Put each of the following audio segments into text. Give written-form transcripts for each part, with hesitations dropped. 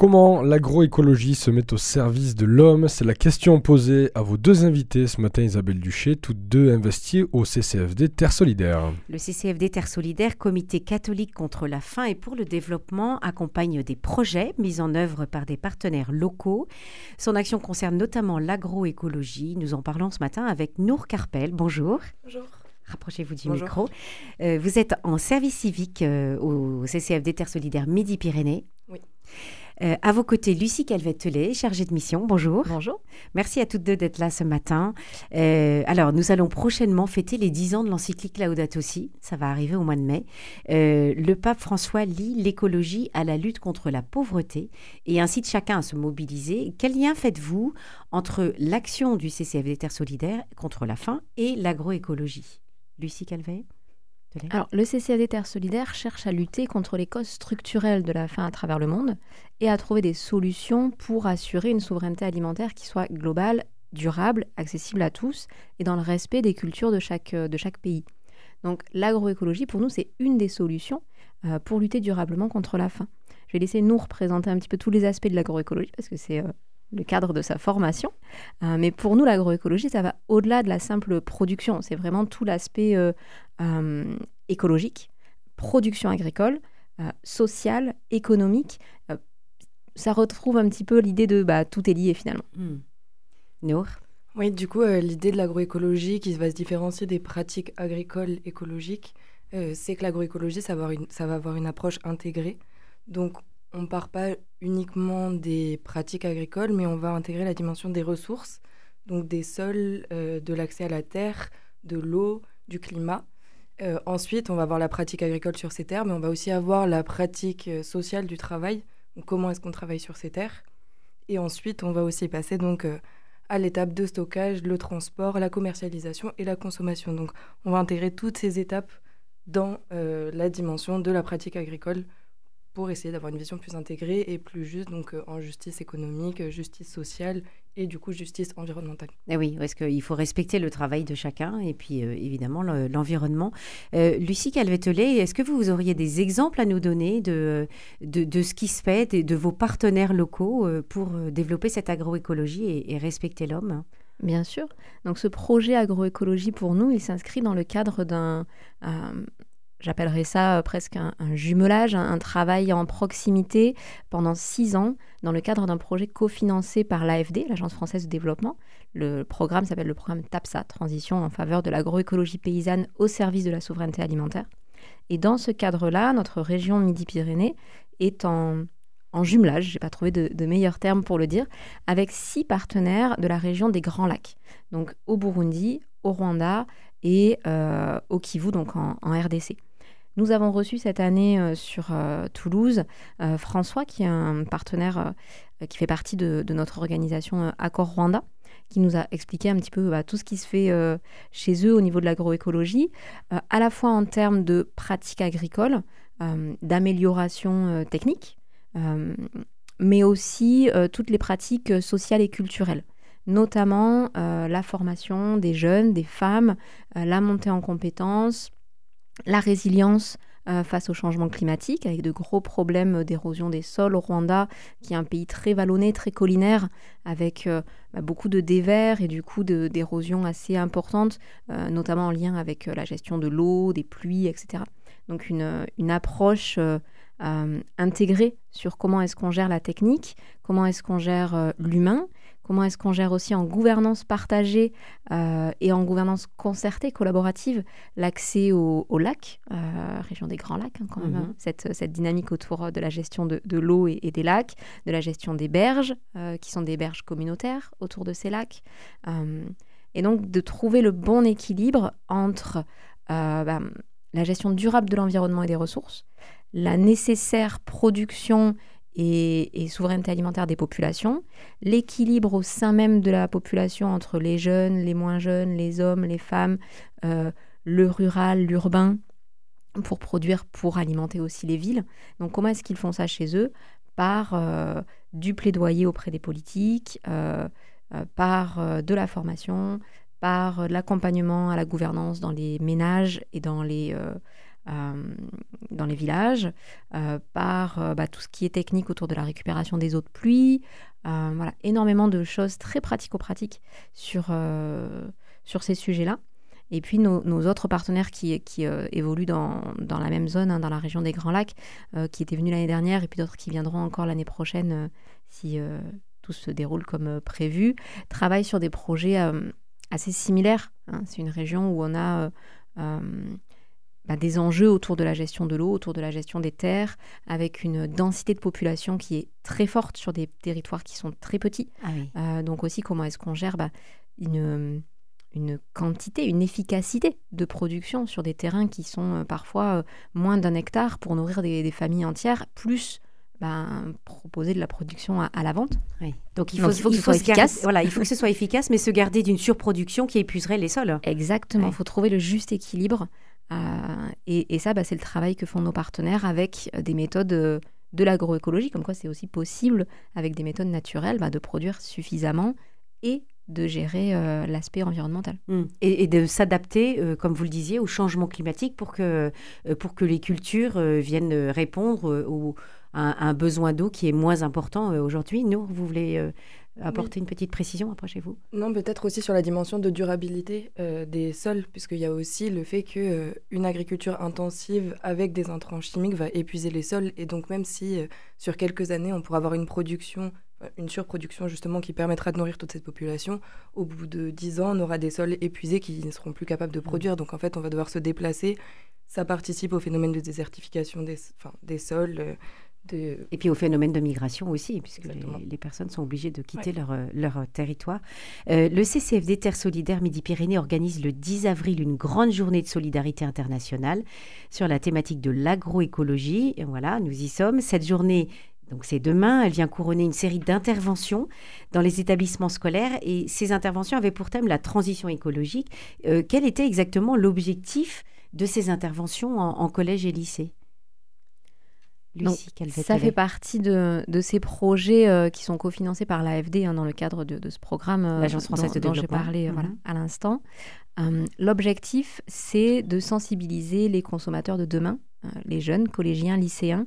Comment l'agroécologie se met au service de l'homme? C'est la question posée à vos deux invités ce matin, Isabelle Duché, toutes deux investies au CCFD Terre Solidaire. Le CCFD Terre Solidaire, Comité catholique contre la faim et pour le développement, accompagne des projets mis en œuvre par des partenaires locaux. Son action concerne notamment l'agroécologie. Nous en parlons ce matin avec Nour Carpel. Bonjour. Bonjour. Rapprochez-vous du Bonjour. micro. Vous êtes en service civique au CCFD Terre Solidaire Midi-Pyrénées. Oui. À vos côtés, Lucie Calvet-Tellet, chargée de mission. Bonjour. Bonjour. Merci à toutes deux d'être là ce matin. Alors, nous allons prochainement fêter les 10 ans de l'encyclique Laudato Si. Ça va arriver au mois de mai. Le pape François lie l'écologie à la lutte contre la pauvreté et incite chacun à se mobiliser. Quel lien faites-vous entre l'action du CCFD Terre Solidaire contre la faim et l'agroécologie? Lucie Calvet? Alors, le CCFD Terre Solidaire cherche à lutter contre les causes structurelles de la faim à travers le monde et à trouver des solutions pour assurer une souveraineté alimentaire qui soit globale, durable, accessible à tous et dans le respect des cultures de chaque pays. Donc, l'agroécologie, pour nous, c'est une des solutions pour lutter durablement contre la faim. Je vais laisser Nour présenter un petit peu tous les aspects de l'agroécologie parce que c'est le cadre de sa formation. Mais pour nous, l'agroécologie, ça va au-delà de la simple production. C'est vraiment tout l'aspect écologique, production agricole, sociale, économique. Ça retrouve un petit peu l'idée de tout est lié finalement. Nour? Oui, du coup, l'idée de l'agroécologie qui va se différencier des pratiques agricoles écologiques, c'est que l'agroécologie, ça va avoir une approche intégrée. Donc, on ne part pas uniquement des pratiques agricoles, mais on va intégrer la dimension des ressources, donc des sols, de l'accès à la terre, de l'eau, du climat. Ensuite, on va avoir la pratique agricole sur ces terres, mais on va aussi avoir la pratique sociale du travail. Donc, comment est-ce qu'on travaille sur ces terres? Et ensuite, on va aussi passer donc, à l'étape de stockage, le transport, la commercialisation et la consommation. Donc, on va intégrer toutes ces étapes dans la dimension de la pratique agricole pour essayer d'avoir une vision plus intégrée et plus juste, donc en justice économique, justice sociale et du coup justice environnementale. Eh oui, parce qu'il faut respecter le travail de chacun et puis évidemment l'environnement. Lucie Calvet-Tellet, est-ce que vous auriez des exemples à nous donner de ce qui se fait, de vos partenaires locaux pour développer cette agroécologie et respecter l'homme? Bien sûr. Donc ce projet agroécologie pour nous, il s'inscrit dans le cadre d'un... j'appellerais ça presque un jumelage, un travail en proximité pendant 6 ans dans le cadre d'un projet cofinancé par l'AFD, l'Agence française de développement. Le programme s'appelle le programme TAPSA, Transition en faveur de l'agroécologie paysanne au service de la souveraineté alimentaire. Et dans ce cadre-là, notre région Midi-Pyrénées est en jumelage, je n'ai pas trouvé de meilleur terme pour le dire, avec 6 partenaires de la région des Grands Lacs. Donc au Burundi, au Rwanda et au Kivu, donc en RDC. Nous avons reçu cette année sur Toulouse François, qui est un partenaire qui fait partie de notre organisation Accord Rwanda, qui nous a expliqué un petit peu tout ce qui se fait chez eux au niveau de l'agroécologie, à la fois en termes de pratiques agricoles, d'amélioration technique, mais aussi toutes les pratiques sociales et culturelles. Notamment la formation des jeunes, des femmes, la montée en compétences, la résilience face au changement climatique, avec de gros problèmes d'érosion des sols au Rwanda, qui est un pays très vallonné, très collinaire, avec beaucoup de dévers et du coup d'érosion assez importante, notamment en lien avec la gestion de l'eau, des pluies, etc. Donc une approche intégrée sur comment est-ce qu'on gère la technique, comment est-ce qu'on gère l'humain, comment est-ce qu'on gère aussi en gouvernance partagée et en gouvernance concertée, collaborative, l'accès au lac, région des Grands Lacs, quand même, cette dynamique autour de la gestion de l'eau et des lacs, de la gestion des berges, qui sont des berges communautaires autour de ces lacs. Et donc, de trouver le bon équilibre entre la gestion durable de l'environnement et des ressources, la nécessaire production et souveraineté alimentaire des populations, l'équilibre au sein même de la population entre les jeunes, les moins jeunes, les hommes, les femmes, le rural, l'urbain, pour produire, pour alimenter aussi les villes. Donc comment est-ce qu'ils font ça chez eux? Par du plaidoyer auprès des politiques, par de la formation, par l'accompagnement à la gouvernance dans les ménages et dans les dans les villages, par tout ce qui est technique autour de la récupération des eaux de pluie. Voilà, énormément de choses très pratico-pratiques sur ces sujets-là. Et puis nos autres partenaires qui évoluent dans la même zone, dans la région des Grands Lacs, qui étaient venus l'année dernière, et puis d'autres qui viendront encore l'année prochaine si tout se déroule comme prévu, travaillent sur des projets assez similaires. C'est une région où on a des enjeux autour de la gestion de l'eau, autour de la gestion des terres, avec une densité de population qui est très forte sur des territoires qui sont très petits. Ah oui. Donc aussi, comment est-ce qu'on gère une quantité, une efficacité de production sur des terrains qui sont parfois moins d'1 hectare pour nourrir des familles entières, plus proposer de la production à la vente. Oui. Donc il faut que ce soit efficace. Voilà, il faut que ce soit efficace, mais se garder d'une surproduction qui épuiserait les sols. Exactement, il faut trouver le juste équilibre. Et ça, c'est le travail que font nos partenaires avec des méthodes de l'agroécologie, comme quoi c'est aussi possible, avec des méthodes naturelles, de produire suffisamment et de gérer l'aspect environnemental. Et de s'adapter, comme vous le disiez, au changement climatique pour que les cultures viennent répondre à un besoin d'eau qui est moins important aujourd'hui. Nour, vous voulez apporter une petite précision, approchez-vous. Non, peut-être aussi sur la dimension de durabilité des sols, puisqu'il y a aussi le fait qu'une agriculture intensive avec des intrants chimiques va épuiser les sols. Et donc même si sur quelques années, on pourra avoir une surproduction justement qui permettra de nourrir toute cette population, au bout de 10 ans, on aura des sols épuisés qui ne seront plus capables de produire. Donc en fait, on va devoir se déplacer. Ça participe au phénomène de désertification des sols. Et puis au phénomène de migration aussi, puisque les personnes sont obligées de quitter leur territoire. Le CCFD Terre Solidaire Midi-Pyrénées organise le 10 avril une grande journée de solidarité internationale sur la thématique de l'agroécologie. Et voilà, nous y sommes. Cette journée, donc c'est demain, elle vient couronner une série d'interventions dans les établissements scolaires. Et ces interventions avaient pour thème la transition écologique. Quel était exactement l'objectif de ces interventions en collège et lycée ? Lucie, ça fait partie de ces projets qui sont cofinancés par l'AFD dans le cadre de ce programme l'Agence française de dont développement. J'ai parlé à l'instant. L'objectif, c'est de sensibiliser les consommateurs de demain, les jeunes, collégiens, lycéens,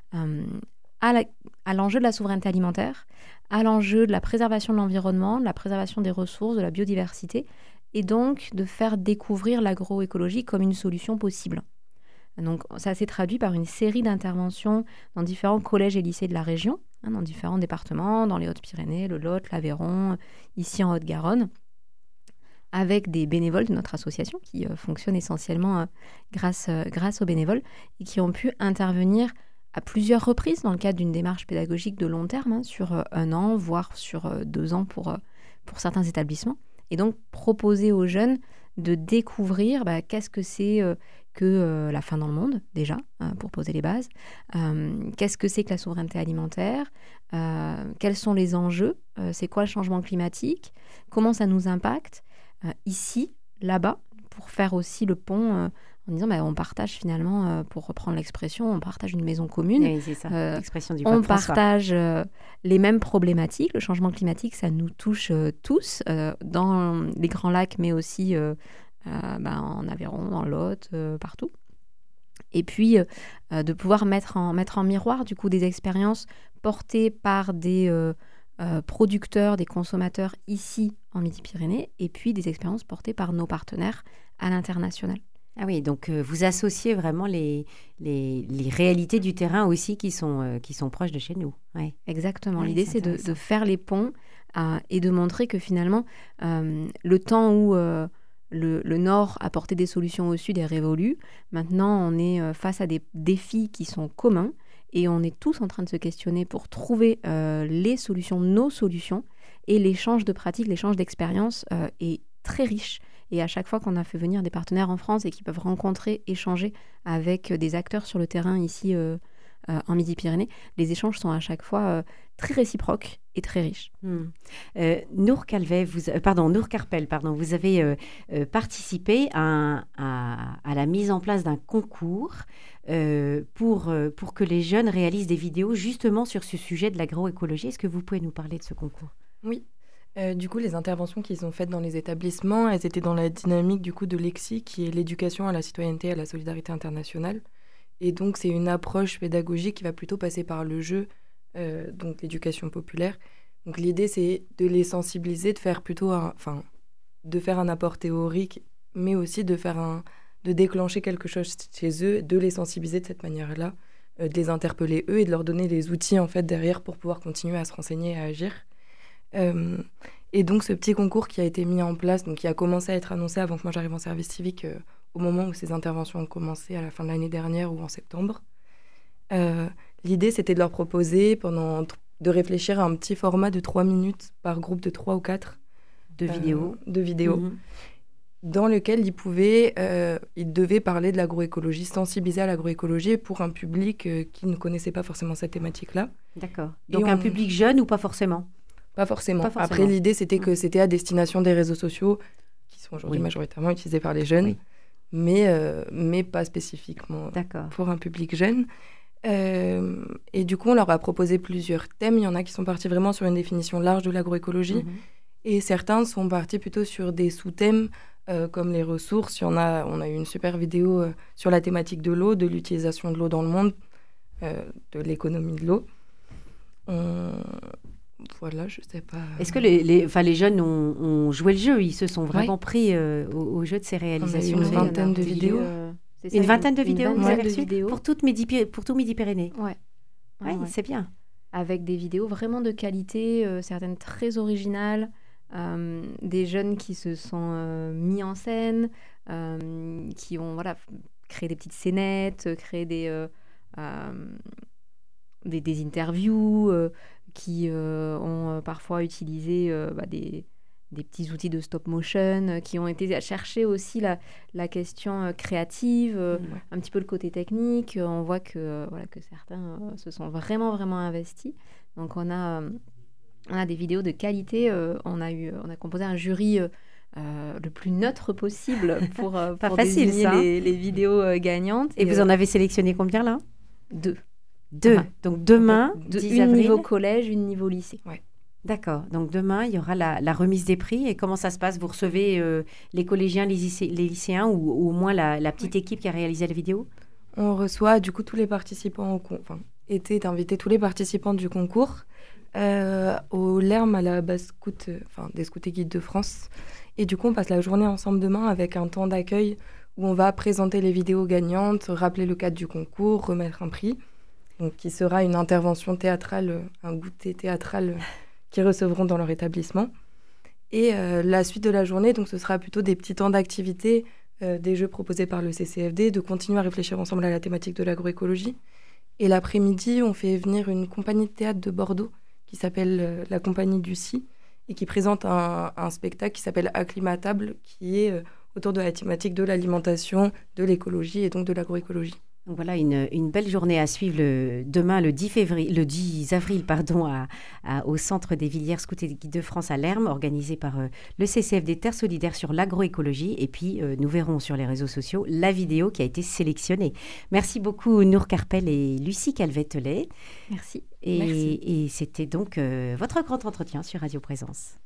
à l'enjeu de la souveraineté alimentaire, à l'enjeu de la préservation de l'environnement, de la préservation des ressources, de la biodiversité, et donc de faire découvrir l'agroécologie comme une solution possible. Donc, ça s'est traduit par une série d'interventions dans différents collèges et lycées de la région, dans différents départements, dans les Hautes-Pyrénées, le Lot, l'Aveyron, ici en Haute-Garonne, avec des bénévoles de notre association qui fonctionnent essentiellement grâce aux bénévoles et qui ont pu intervenir à plusieurs reprises dans le cadre d'une démarche pédagogique de long terme, sur 1 an, voire sur 2 ans pour certains établissements. Et donc, proposer aux jeunes de découvrir qu'est-ce que c'est que la faim dans le monde, déjà, pour poser les bases. Qu'est-ce que c'est que la souveraineté alimentaire ? Quels sont les enjeux ? C'est quoi le changement climatique ? Comment ça nous impacte ? Ici, là-bas, pour faire aussi le pont en disant on partage finalement, pour reprendre l'expression, on partage une maison commune. Oui, c'est ça, l'expression du on pape François. Partage les mêmes problématiques. Le changement climatique, ça nous touche tous, dans les Grands Lacs, mais aussi en Aveyron, dans l'Aude, partout. Et puis, de pouvoir mettre en miroir, du coup, des expériences portées par des producteurs, des consommateurs ici en Midi-Pyrénées, et puis des expériences portées par nos partenaires à l'international. Ah oui, donc vous associez vraiment les réalités du terrain aussi qui sont proches de chez nous. Ouais. Exactement. L'idée, c'est de faire les ponts et de montrer que finalement, le temps où le Nord apportait des solutions au Sud est révolu. Maintenant, on est face à des défis qui sont communs et on est tous en train de se questionner pour trouver les solutions, nos solutions. Et l'échange de pratiques, l'échange d'expériences est très riche. Et à chaque fois qu'on a fait venir des partenaires en France et qui peuvent rencontrer, échanger avec des acteurs sur le terrain ici en Midi-Pyrénées, les échanges sont à chaque fois très réciproques et très riches. Nour Carpel, vous avez participé à la mise en place d'un concours pour que les jeunes réalisent des vidéos justement sur ce sujet de l'agroécologie. Est-ce que vous pouvez nous parler de ce concours ? Oui. Du coup, les interventions qu'ils ont faites dans les établissements, elles étaient dans la dynamique du coup de l'EXI, qui est l'éducation à la citoyenneté et à la solidarité internationale. Et donc, c'est une approche pédagogique qui va plutôt passer par le jeu, donc l'éducation populaire. Donc, l'idée, c'est de les sensibiliser, de faire un apport théorique, mais aussi de déclencher quelque chose chez eux, de les sensibiliser de cette manière-là, de les interpeller eux et de leur donner les outils en fait derrière pour pouvoir continuer à se renseigner et à agir. Et donc ce petit concours qui a été mis en place, donc qui a commencé à être annoncé avant que moi j'arrive en service civique, au moment où ces interventions ont commencé à la fin de l'année dernière ou en septembre. L'idée c'était de leur proposer de réfléchir à un petit format de 3 minutes par groupe de 3 ou 4 de vidéos. Dans lequel ils devaient parler de l'agroécologie, sensibiliser à l'agroécologie pour un public qui ne connaissait pas forcément cette thématique-là. D'accord. Donc un public jeune ou pas forcément ? Pas forcément. Après, l'idée, c'était que c'était à destination des réseaux sociaux, qui sont aujourd'hui majoritairement utilisés par les jeunes, mais pas spécifiquement pour un public jeune. Et du coup, on leur a proposé plusieurs thèmes. Il y en a qui sont partis vraiment sur une définition large de l'agroécologie, et certains sont partis plutôt sur des sous-thèmes, comme les ressources. On a eu une super vidéo sur la thématique de l'eau, de l'utilisation de l'eau dans le monde, de l'économie de l'eau. Voilà, je sais pas. Est-ce que les jeunes ont joué le jeu ? Ils se sont vraiment pris au jeu de ces réalisations ? On a eu une vingtaine de vidéos. Une vingtaine de vidéos, vous avez reçu vidéos. Pour tout Midi-Pyrénées. Ouais, c'est bien. Avec des vidéos vraiment de qualité, certaines très originales, des jeunes qui se sont mis en scène, qui ont créé des petites scénettes, créé des interviews, qui ont parfois utilisé des petits outils de stop motion, qui ont été à chercher aussi la question créative, un petit peu le côté technique. On voit que certains se sont vraiment, vraiment investis. Donc on a des vidéos de qualité. On a composé un jury le plus neutre possible pour désigner les vidéos gagnantes. Et vous en avez sélectionné combien là ? 2. Donc demain, 10 avril. Une niveau collège, une niveau lycée. Ouais. D'accord. Donc demain, il y aura la remise des prix. Et comment ça se passe ? Vous recevez les collégiens, les lycéens ou au moins la petite équipe qui a réalisé la vidéo ? On reçoit du coup tous les participants, étaient invités tous les participants du concours au LERM à la base scout, des scouts et guides de France. Et du coup, on passe la journée ensemble demain avec un temps d'accueil où on va présenter les vidéos gagnantes, rappeler le cadre du concours, remettre un prix. Donc, qui sera une intervention théâtrale, un goûter théâtral qu'ils recevront dans leur établissement. Et la suite de la journée, donc, ce sera plutôt des petits temps d'activité, des jeux proposés par le CCFD, de continuer à réfléchir ensemble à la thématique de l'agroécologie. Et l'après-midi, on fait venir une compagnie de théâtre de Bordeaux qui s'appelle la Compagnie du Si et qui présente un spectacle qui s'appelle Acclimatable, qui est autour de la thématique de l'alimentation, de l'écologie et donc de l'agroécologie. Donc voilà une belle journée à suivre demain, le 10 avril, au Centre des Villières Scouts et Guides de France à Lerm, organisé par le CCFD Terre Solidaire sur l'agroécologie. Et puis, nous verrons sur les réseaux sociaux la vidéo qui a été sélectionnée. Merci beaucoup, Nour Carpel et Lucie Calvet-Telet. Merci. Et c'était donc votre grand entretien sur Radio Présence.